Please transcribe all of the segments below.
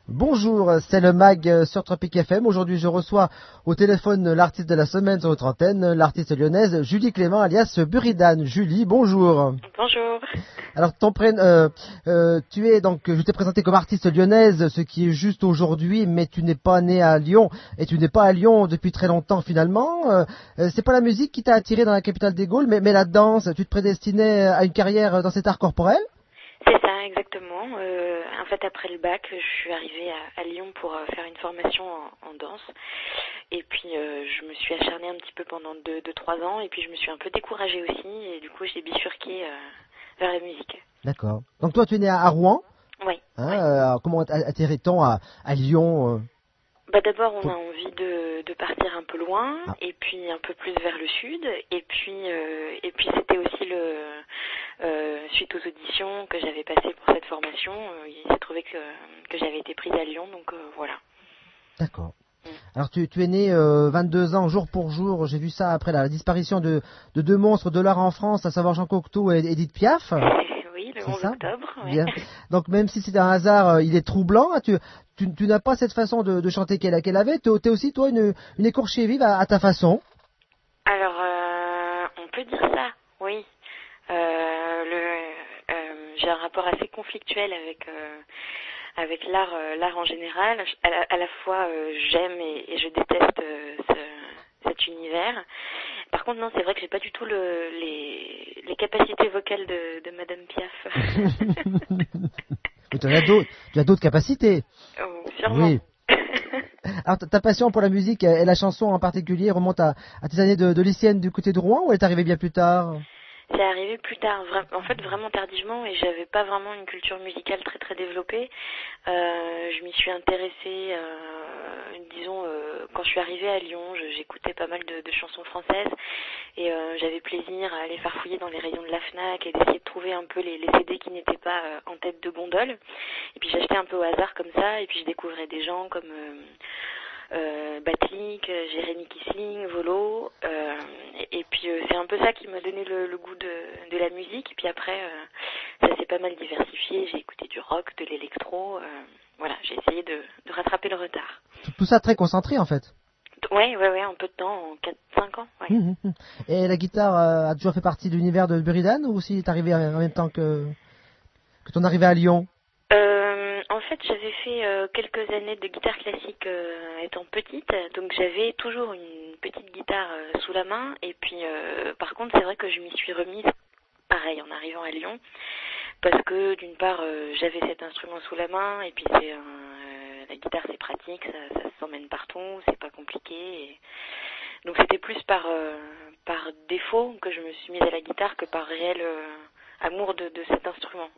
Bonjour, c'est le MAG sur Tropic FM. Aujourd'hui, je reçois au téléphone l'artiste de la semaine sur notre antenne, l'artiste lyonnaise Julie Clément, alias Buridan. Julie, bonjour. Bonjour. Alors, tu es donc, je t'ai présenté comme artiste lyonnaise, ce qui est juste aujourd'hui, mais tu n'es pas née à Lyon et tu n'es pas à Lyon depuis très longtemps finalement. C'est pas la musique qui t'a attiré dans la capitale des Gaules, mais la danse. Tu te prédestinais à une carrière dans cet art corporel? C'est ça, exactement. En fait, après le bac, je suis arrivée à Lyon pour faire une formation en danse. Et puis, je me suis acharnée un petit peu pendant 2-3 ans. Et puis, je me suis un peu découragée aussi. Et du coup, j'ai bifurqué vers la musique. D'accord. Donc toi, tu es née à Rouen? Oui. Hein, Oui. comment atterrit-on à Lyon? D'abord, on a envie de partir un peu loin, et puis un peu plus vers le sud. Et puis c'était aussi suite aux auditions que j'avais passées pour cette formation, il s'est trouvé que j'avais été prise à Lyon, donc voilà. D'accord. Alors tu es né 22 ans jour pour jour, j'ai vu ça après la disparition de deux monstres de l'art en France, à savoir Jean Cocteau et Édith Piaf. Oui, le 11 octobre. Ouais. Bien. Donc même si c'est un hasard, il est troublant. Tu n'as pas cette façon de chanter qu'elle avait. Tu es aussi toi une écorchée vive à ta façon. Alors on peut dire ça, oui. J'ai un rapport assez conflictuel avec l'art en général. À la fois j'aime et je déteste cet univers. Par contre, non, c'est vrai que j'ai pas du tout les capacités vocales de Madame Piaf. Mais tu as d'autres capacités. Oh, sûrement. Oui. Alors ta passion pour la musique et la chanson en particulier remonte à tes années de lycéenne du côté de Rouen, ou elle est arrivée bien plus tard? C'est arrivé plus tard, en fait vraiment tardivement, et j'avais pas vraiment une culture musicale très très développée. Je m'y suis intéressée, disons, quand je suis arrivée à Lyon, j'écoutais pas mal de chansons françaises, et j'avais plaisir à aller farfouiller dans les rayons de la Fnac et d'essayer de trouver un peu les CD qui n'étaient pas en tête de gondole. Et puis j'achetais un peu au hasard comme ça, et puis je découvrais des gens comme Batlik, Jérémy Kissling, Volo, et puis c'est un peu ça qui m'a donné le goût de la musique. Et puis après, ça s'est pas mal diversifié, j'ai écouté du rock, de l'électro, voilà, j'ai essayé de rattraper le retard. Tout ça très concentré en fait. Oui, en peu de temps, en 4-5 ans. Ouais. Et la guitare a toujours fait partie de l'univers de Buridan, ou si est arrivé en même temps que ton arrivée à Lyon? En fait, j'avais fait quelques années de guitare classique étant petite, donc j'avais toujours une petite guitare sous la main. Et puis, par contre, c'est vrai que je m'y suis remise, pareil, en arrivant à Lyon, parce que d'une part, j'avais cet instrument sous la main, et puis la guitare c'est pratique, ça s'emmène partout, c'est pas compliqué. Donc c'était plus par défaut que je me suis mise à la guitare que par réel amour de cet instrument.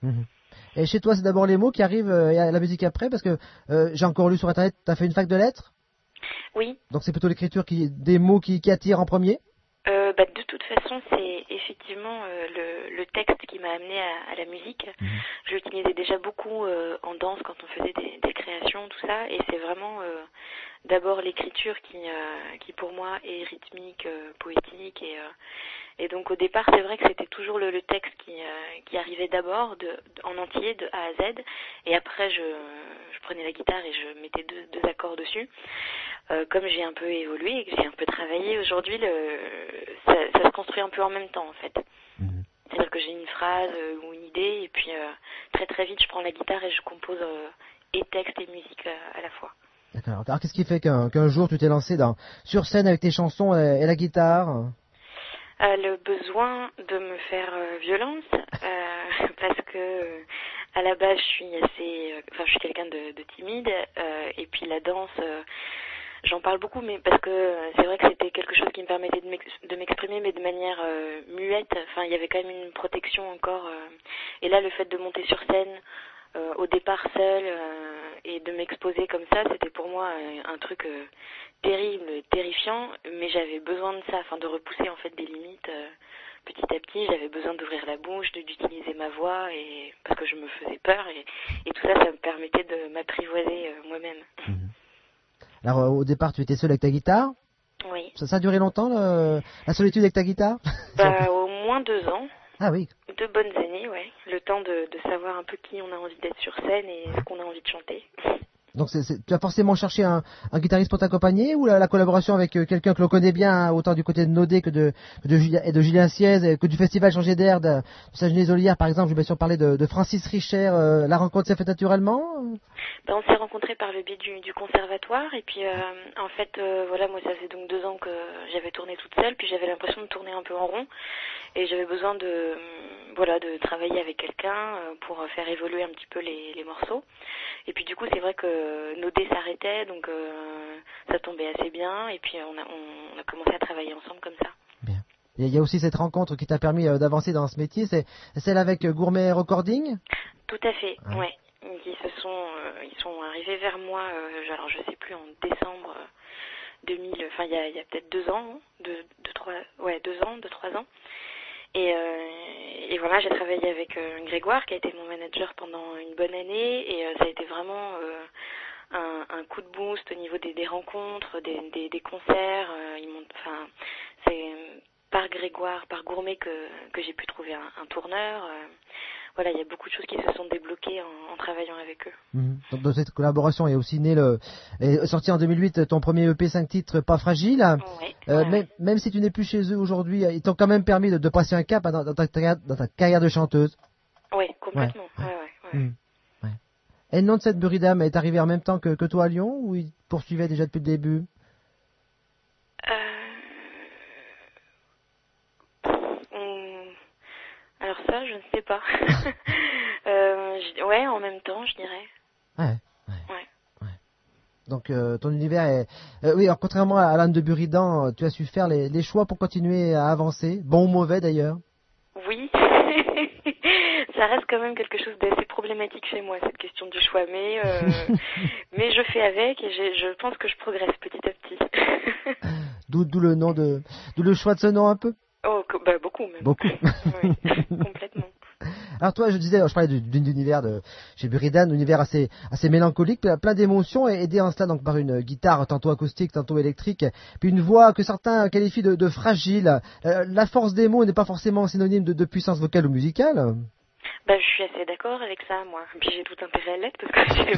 Et chez toi, c'est d'abord les mots qui arrivent et la musique après, parce que j'ai encore lu sur Internet, tu as fait une fac de lettres? Oui. Donc c'est plutôt l'écriture des mots qui attirent en premier? De toute façon, c'est effectivement le texte qui m'a amenée à la musique. Je l'utilisais déjà beaucoup en danse quand on faisait des créations, tout ça, et c'est vraiment d'abord l'écriture qui pour moi est rythmique, poétique, et donc au départ c'est vrai que c'était toujours le texte qui arrivait d'abord en entier de A à Z, et après je prenais la guitare et je mettais deux accords dessus. Comme j'ai un peu évolué et que j'ai un peu travaillé aujourd'hui, ça se construit un peu en même temps en fait. C'est-à-dire que j'ai une phrase ou une idée, et puis très très vite je prends la guitare et je compose et texte et musique à la fois. D'accord. Alors qu'est-ce qui fait qu'un jour tu t'es lancé sur scène avec tes chansons et la guitare? Le besoin de me faire violence, parce que à la base je suis quelqu'un de timide, et puis la danse, j'en parle beaucoup, mais parce que c'est vrai que c'était quelque chose qui me permettait de m'exprimer, mais de manière muette. Enfin, il y avait quand même une protection encore. Et là, le fait de monter sur scène, au départ seule, et de m'exposer comme ça, c'était pour moi un truc terrible, terrifiant. Mais j'avais besoin de ça, de repousser en fait des limites. Petit à petit, j'avais besoin d'ouvrir la bouche, d'utiliser ma voix, et parce que je me faisais peur, et tout ça, ça me permettait de m'apprivoiser moi-même. Alors au départ, tu étais seule avec ta guitare? Oui. Ça a duré longtemps, la solitude avec ta guitare? Au moins 2 ans. Ah oui. 2 bonnes années, ouais. Le temps de savoir un peu qui on a envie d'être sur scène et ce qu'on a envie de chanter. Donc tu as forcément cherché un guitariste pour t'accompagner ou la collaboration avec quelqu'un que l'on connaît bien, hein, autant du côté de Nodé que de Julien Siez, que du festival Changer d'air de Saint-Genès Olière par exemple. Je vais bien sûr parler de Francis Richer. La rencontre s'est faite naturellement? Ben, on s'est rencontrés par le biais du conservatoire et puis en fait voilà, moi ça faisait donc 2 ans que j'avais tourné toute seule, puis j'avais l'impression de tourner un peu en rond et j'avais besoin de travailler avec quelqu'un pour faire évoluer un petit peu les morceaux. Et puis du coup c'est vrai que Nodé s'arrêtait, donc ça tombait assez bien et puis on a commencé à travailler ensemble comme ça. Bien. Il y a aussi cette rencontre qui t'a permis d'avancer dans ce métier, c'est celle avec Gourmet Recording? Tout à fait, ouais. Ils sont arrivés vers moi, alors je sais plus, en décembre 2000, enfin il y a peut-être 2 ans, 2 ans. Et voilà, j'ai travaillé avec Grégoire qui a été mon manager pendant une bonne année et ça a été vraiment un coup de boost au niveau des rencontres, des concerts. C'est par Grégoire, par Gourmet que j'ai pu trouver un tourneur. Voilà, il y a beaucoup de choses qui se sont débloquées en travaillant avec eux. Donc dans cette collaboration est aussi né est sorti en 2008 ton premier EP 5 titres Pas Fragile. Ouais. Même si tu n'es plus chez eux aujourd'hui, ils t'ont quand même permis de passer un cap dans ta carrière de chanteuse. Oui, complètement. Ouais. Et le nom de cette Buridam est arrivé en même temps que toi à Lyon ou il poursuivait déjà depuis le début? Alors ça, je ne sais pas. Ouais, en même temps, je dirais. Ouais. Donc ton univers est... oui, alors, contrairement à Alain de Buridan, tu as su faire les choix pour continuer à avancer, bon ou mauvais d'ailleurs. Oui, ça reste quand même quelque chose d'assez problématique chez moi, cette question du choix, mais je fais avec et je pense que je progresse petit à petit. D'où le choix de ce nom un peu. Oh, beaucoup même. Beaucoup. Oui, complètement. Alors toi, je parlais d'un univers chez Buridan, un univers assez mélancolique, plein d'émotions, et aidé en cela donc par une guitare tantôt acoustique, tantôt électrique, puis une voix que certains qualifient de fragile. La force des mots n'est pas forcément synonyme de puissance vocale ou musicale. Je suis assez d'accord avec ça, moi. Puis j'ai tout intérêt à l'être parce que j'ai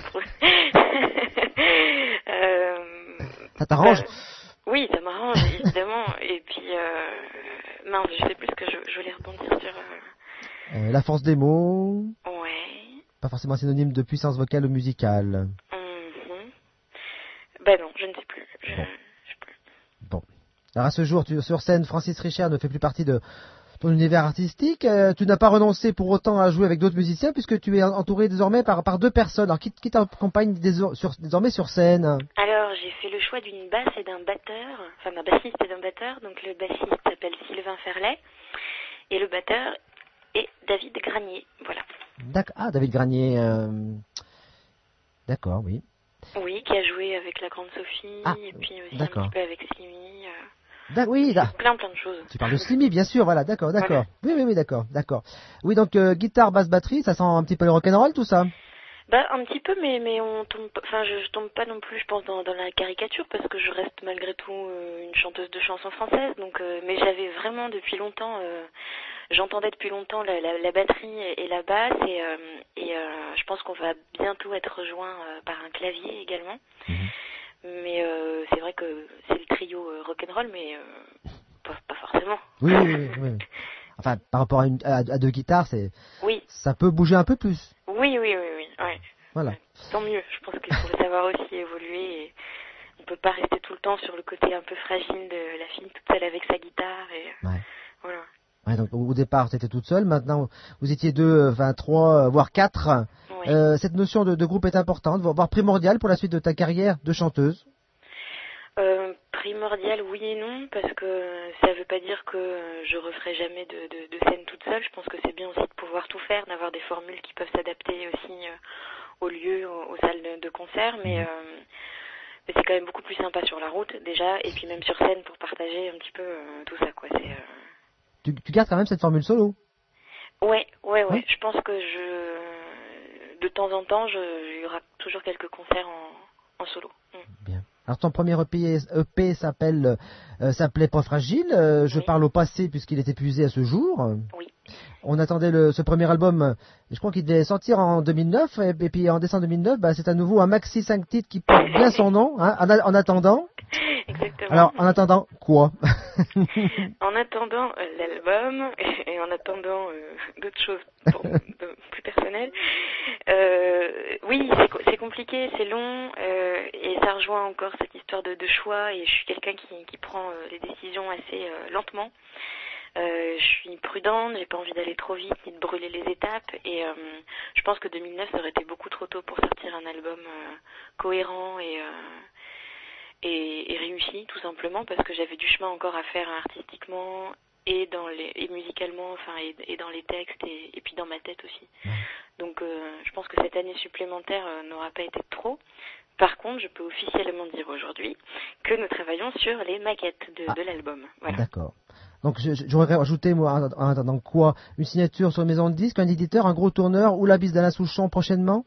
Ça t'arrange? Oui, ça m'arrange, évidemment. Et puis, mince, je sais plus ce que je voulais rebondir sur... La force des mots. Ouais. Pas forcément synonyme de puissance vocale ou musicale. Non, je ne sais plus. Je sais plus. Bon. Alors à ce jour, sur scène, Francis Richer ne fait plus partie de ton univers artistique. Tu n'as pas renoncé pour autant à jouer avec d'autres musiciens puisque tu es entouré désormais par 2 personnes. Alors qui t'accompagne désormais sur scène? Alors j'ai fait le choix d'une basse et d'un batteur, enfin d'un bassiste et d'un batteur. Donc le bassiste s'appelle Sylvain Ferlet et le batteur est David Granier. Voilà. Ah, David Granier. D'accord, oui. Oui, qui a joué avec la Grande Sophie et puis aussi un petit peu avec Slimy. Plein de choses. Tu parles de Slimy, bien sûr, voilà, d'accord. Voilà. Oui, d'accord. Oui, donc guitare, basse, batterie, ça sent un petit peu le rock'n'roll tout ça? Un petit peu, mais on tombe, je tombe pas non plus, je pense, dans la caricature parce que je reste malgré tout une chanteuse de chansons françaises. Donc, mais j'avais vraiment depuis longtemps, j'entendais depuis longtemps la batterie et la basse et je pense qu'on va bientôt être rejoint par un clavier également. Mais c'est vrai que c'est le trio rock'n'roll, mais pas forcément. Oui. Enfin, par rapport à 2 guitares, ça peut bouger un peu plus. Oui. Voilà. Tant mieux. Je pense qu'il faut savoir aussi évoluer. Et on peut pas rester tout le temps sur le côté un peu fragile de la fille toute seule avec sa guitare. Et voilà. Ouais, donc au départ, tu étais toute seule. Maintenant, vous étiez 2, 3, voire 4. Ouais. Cette notion de groupe est importante, voire primordiale pour la suite de ta carrière de chanteuse. Primordial, oui et non, parce que ça veut pas dire que je referai jamais de scène toute seule. Je pense que c'est bien aussi de pouvoir tout faire, d'avoir des formules qui peuvent s'adapter aussi aux lieux, aux salles de concert, mais c'est quand même beaucoup plus sympa sur la route déjà, et puis même sur scène pour partager un petit peu tout ça, quoi. Tu gardes quand même cette formule solo? Ouais. Je pense que de temps en temps, il y aura toujours quelques concerts en solo. Bien. Alors ton premier EP s'appelait Pas Fragile. Je parle au passé puisqu'il est épuisé à ce jour. Oui. On attendait ce premier album, je crois qu'il devait sortir en 2009, et puis en décembre 2009, c'est à nouveau un maxi 5 titres qui porte bien son nom, hein, en attendant. Exactement. Alors, en attendant quoi? En attendant l'album et en attendant d'autres choses plus personnelles. Oui, c'est compliqué, c'est long et ça rejoint encore cette histoire de choix et je suis quelqu'un qui prend les décisions assez lentement. Je suis prudente, j'ai pas envie d'aller trop vite ni de brûler les étapes et je pense que 2009 ça aurait été beaucoup trop tôt pour sortir un album cohérent et réussi tout simplement parce que j'avais du chemin encore à faire artistiquement et musicalement, enfin et dans les textes et puis dans ma tête aussi. Donc je pense que cette année supplémentaire n'aura pas été trop. Par contre, je peux officiellement dire aujourd'hui que nous travaillons sur les maquettes de l'album. Voilà. D'accord. Donc j'aurais ajouté moi en attendant quoi? Une signature sur une maison de disques, un éditeur, un gros tourneur ou la bise d'Alain Souchon prochainement?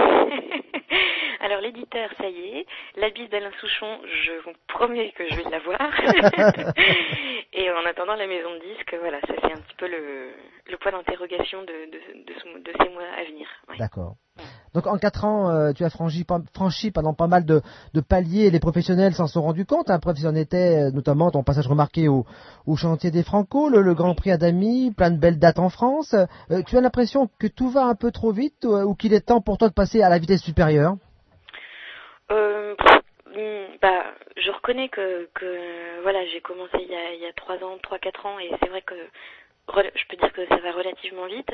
Alors l'éditeur, ça y est. La bise d'Alain Souchon, je vous promets que je vais l'avoir. Et en attendant la maison de disques, voilà, ça c'est un petit peu le point d'interrogation de ces mois à venir. Ouais. D'accord. Donc en 4 ans, tu as franchi pendant pas mal de paliers. Les professionnels s'en sont rendus compte. Hein. Preuve, c'en était notamment ton passage remarqué au chantier des Franco, le Grand Prix Adami, plein de belles dates en France. Tu as l'impression que tout va un peu trop vite ou qu'il est temps pour toi de passer à la vitesse supérieure? Je reconnais que voilà, j'ai commencé il y a 3-4 ans et c'est vrai que je peux dire que ça va relativement vite.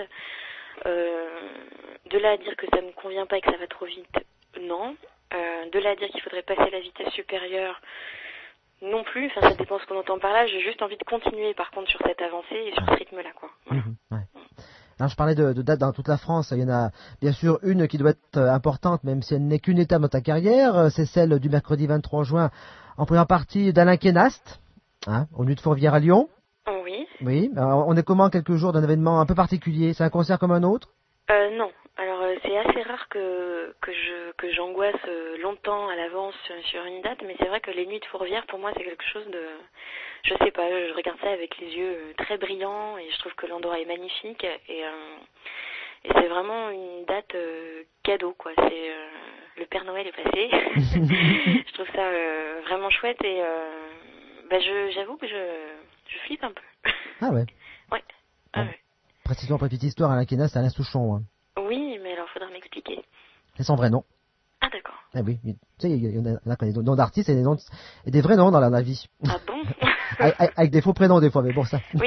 De là à dire que ça me convient pas et que ça va trop vite, non. De là à dire qu'il faudrait passer à la vitesse supérieure, non plus. Enfin, ça dépend ce qu'on entend par là. J'ai juste envie de continuer, par contre, sur cette avancée et sur ce rythme-là, quoi. Voilà. Ouais. Alors, je parlais de dates dans toute la France. Il y en a bien sûr une qui doit être importante, même si elle n'est qu'une étape dans ta carrière. C'est celle du mercredi 23 juin, en première partie d'Alain Kénast, hein, au Nuit de Fourvière à Lyon. Oui. Oui. Alors, on est comment quelques jours d'un événement un peu particulier? C'est un concert comme un autre? Non. Alors c'est assez rare que j'angoisse longtemps à l'avance sur une date, mais c'est vrai que les Nuits de Fourvière pour moi c'est quelque chose de, je sais pas, je regarde ça avec les yeux très brillants et je trouve que l'endroit est magnifique et c'est vraiment une date cadeau quoi. C'est le Père Noël est passé. Je trouve ça vraiment chouette et j'avoue que je flippe un peu. Ah ouais. Ouais. Bon. Ouais. Précisément pour la petite histoire, Alain Kénast, c'est Alain Souchon. Hein. Oui, mais alors faudra m'expliquer. C'est son vrai nom. Ah d'accord. Ah oui, tu sais, il y en a des noms d'artistes et des vrais noms dans la vie. Ah bon? avec des faux prénoms des fois, mais bon ça. Oui.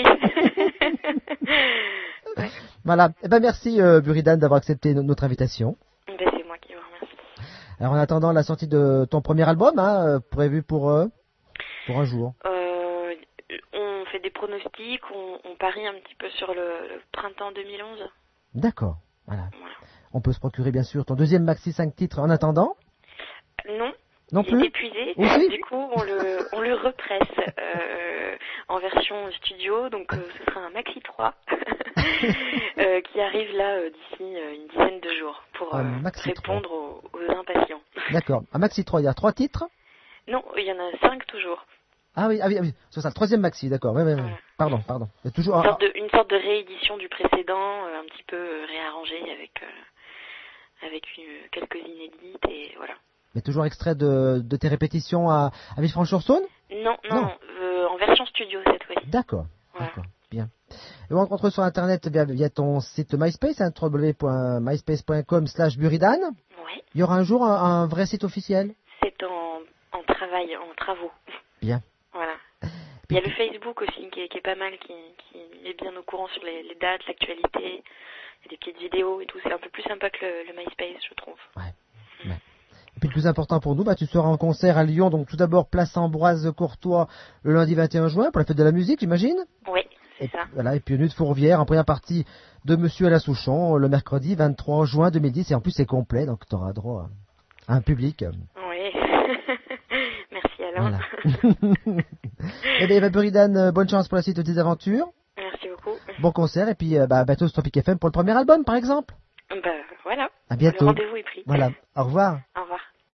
Ouais. Voilà. Eh ben merci Buridan d'avoir accepté notre invitation. C'est moi qui vous remercie. Alors en attendant la sortie de ton premier album, hein, prévu pour un jour. On fait des pronostics, on parie un petit peu sur le printemps 2011. D'accord. Voilà. On peut se procurer bien sûr ton deuxième maxi 5 titres en attendant. Non plus. Il est épuisé. Aussi du coup, on le represse en version studio. Donc, ce sera un maxi 3 qui arrive là d'ici une dizaine de jours pour répondre aux impatients. D'accord. Un maxi 3, il y a 3 titres? Non, il y en a 5 toujours. Ah oui. C'est ça, le troisième maxi, d'accord. Ouais. Pardon. Il y a toujours une sorte de réédition du précédent, un petit peu réarrangé avec quelques inédites et voilà. Mais toujours extrait de tes répétitions à Villefranche-sur-Saône? Non, en version studio cette fois-ci. D'accord, voilà. D'accord, bien. Et on rencontre sur Internet via ton site MySpace, hein, www.myspace.com/Buridan. Oui. Il y aura un jour un vrai site officiel? C'est en travaux. Bien. Voilà. Il y a le Facebook aussi qui est pas mal, qui est bien au courant sur les dates, l'actualité. Il y a des petites vidéos et tout. C'est un peu plus sympa que le MySpace, je trouve. Ouais. Et puis le plus important pour nous, tu seras en concert à Lyon. Donc tout d'abord, place Ambroise Courtois le lundi 21 juin pour la fête de la musique, j'imagine? Oui, c'est ça. Voilà. Et puis Nuit de Fourvière en première partie de Monsieur Alain Souchon le mercredi 23 juin 2010. Et en plus, c'est complet, donc tu auras droit à un public. Oui. Merci Alain. Voilà. Eh bien, Buridan, bonne chance pour la suite de tes aventures. Merci beaucoup. Bon concert et puis bientôt sur Tropic FM pour le premier album, par exemple. Voilà. À bientôt. Le rendez-vous est pris. Voilà. Au revoir. Au revoir.